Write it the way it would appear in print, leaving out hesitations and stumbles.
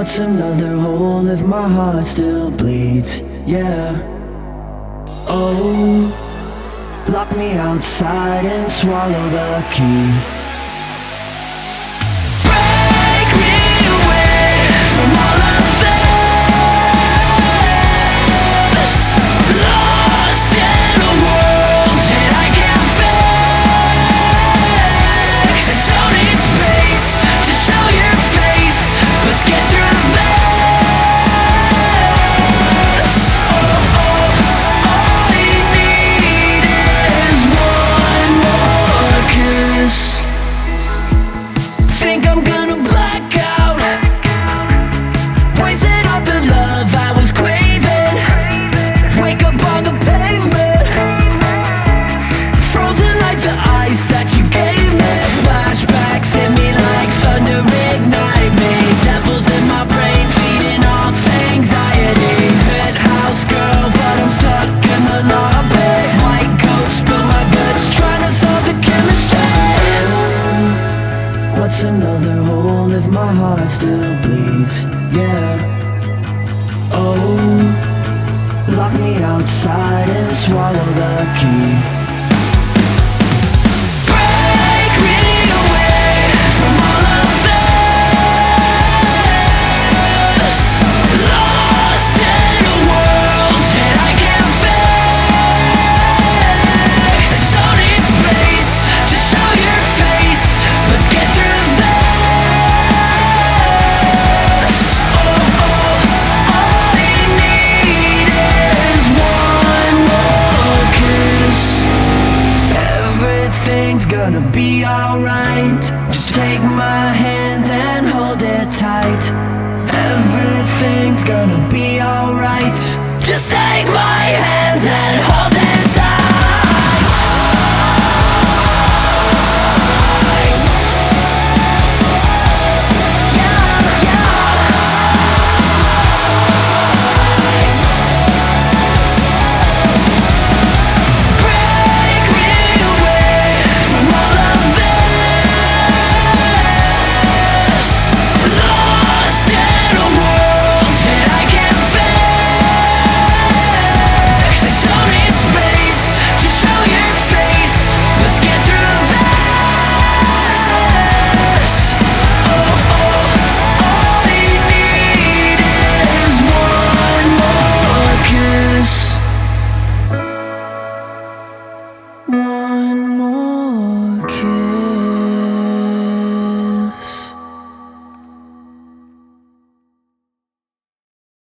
What's another hole if my heart still bleeds? Yeah. Oh, lock me outside and swallow the key. Break me away from all of this. Lost in a world that I can't fix. I don't need space to show your face. Let's get through this. All you need is one more kiss. Think I'm gonna black out, wasting all the love I was craving. Wake up on the pavement, frozen like the ice that you gave me. Flashbacks hit me like thunder, ignite me. Devils in my brain feeding off anxiety. Penthouse girl, but I'm stuck in the lobby. White coat, spill my guts, trying to solve the chemistry. What's another hole if my heart still bleeds? Yeah. Oh, lock me outside and swallow the key. Break me away from all of this. Lost in a world that I can't fix. I don't need space to show your face. Let's get through this. All you need is one more kiss. Everything's gonna be alright. Just take my hand and hold it tight. Everything's gonna be alright. Just take my hand and hold